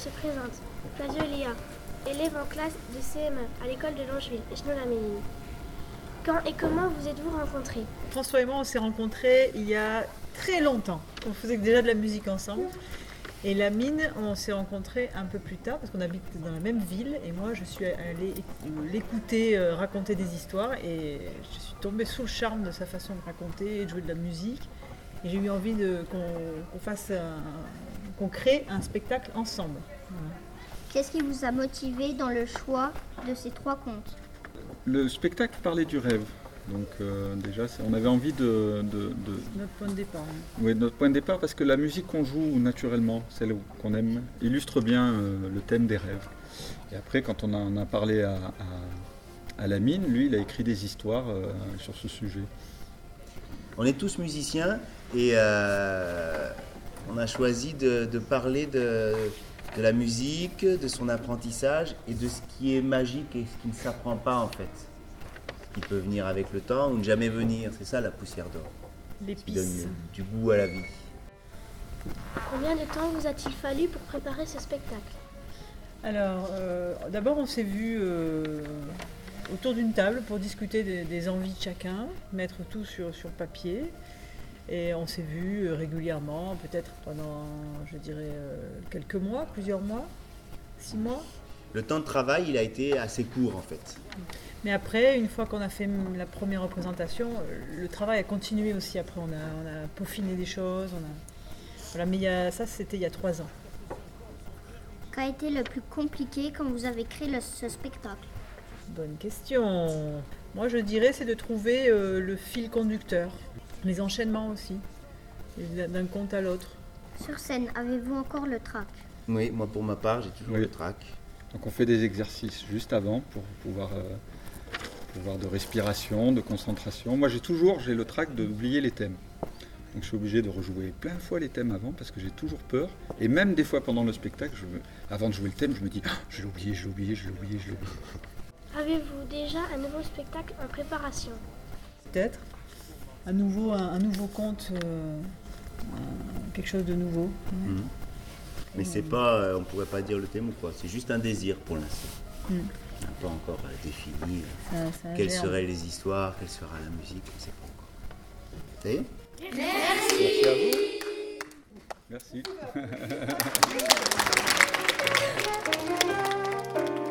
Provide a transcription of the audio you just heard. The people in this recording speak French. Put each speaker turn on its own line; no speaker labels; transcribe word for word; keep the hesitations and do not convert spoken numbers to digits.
présente. Flavio Elia, élève en classe de C M E à l'école de Longeville, Échenot-la-Méline. Quand et comment vous êtes-vous rencontrés?
François et moi, on s'est rencontrés il y a très longtemps. On faisait déjà de la musique ensemble. Et la mine, on s'est rencontrés un peu plus tard parce qu'on habite dans la même ville. Et moi, je suis allée l'écouter euh, raconter des histoires. Et je suis tombée sous le charme de sa façon de raconter et de jouer de la musique. Et j'ai eu envie de, qu'on, qu'on fasse un, qu'on crée un spectacle ensemble. Voilà.
Qu'est-ce qui vous a motivé dans le choix de ces trois contes?
Le spectacle parlait du rêve. Donc euh, déjà, c'est, on avait envie de... de, de...
Notre point de départ. Hein.
Oui, notre point de départ, parce que la musique qu'on joue naturellement, celle qu'on aime, illustre bien euh, le thème des rêves. Et après, quand on en a, a parlé à, à, à la mine, lui, il a écrit des histoires euh, sur ce sujet.
On est tous musiciens et euh, on a choisi de, de parler de, de la musique, de son apprentissage et de ce qui est magique et ce qui ne s'apprend pas en fait. Qui peut venir avec le temps ou ne jamais venir, c'est ça la poussière d'or.
L'épice.
Qui donne du goût à la vie.
Combien de temps vous a-t-il fallu pour préparer ce spectacle?
Alors, euh, d'abord on s'est vus euh, autour d'une table pour discuter des, des envies de chacun, mettre tout sur, sur papier. Et on s'est vus régulièrement, peut-être pendant, je dirais, euh, quelques mois, plusieurs mois, six mois.
Le temps de travail, il a été assez court en fait.
Mais après, une fois qu'on a fait la première représentation, le travail a continué aussi. Après, on a, on a peaufiné des choses. On a... Voilà, mais il y a, ça, c'était il y a trois ans.
Qu'a été le plus compliqué quand vous avez créé le, ce spectacle?
Bonne question. Moi, je dirais, c'est de trouver euh, le fil conducteur, les enchaînements aussi, d'un conte à l'autre.
Sur scène, avez-vous encore le trac?
Oui, moi pour ma part, j'ai toujours
Oui.
le trac.
Donc on fait des exercices juste avant pour pouvoir, euh, pouvoir de respiration, de concentration. Moi j'ai toujours j'ai le trac d'oublier les thèmes. Donc je suis obligé de rejouer plein de fois les thèmes avant parce que j'ai toujours peur. Et même des fois pendant le spectacle, je me, avant de jouer le thème, je me dis ah, je l'ai oublié, je l'ai oublié, je l'ai oublié, je l'ai oublié.
Avez-vous déjà un nouveau spectacle en préparation?
Peut-être. Un nouveau, un, un nouveau conte, euh, un- quelque chose de nouveau. Ouais.
Mmh. Mais c'est pas, euh, on pourrait pas dire le thème ou quoi, c'est juste un désir pour l'instant.
Mm.
On n'a pas encore euh, défini euh,
Ça- ça
quelles
germe.
seraient les histoires, quelle sera la musique, on ne sait pas encore. Ça y est?
Merci à vous. Merci.